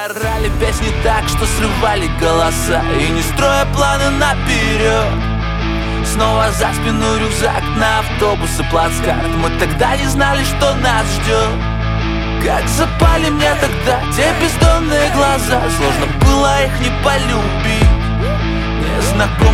орали песни так, что срывали голоса, и не строя планы наперед. Снова за спину рюкзак, на автобус и плацкарт. Мы тогда не знали, что нас ждет. Как запали мне тогда те бездонные глаза, сложно было их не полюбить. Незнакомый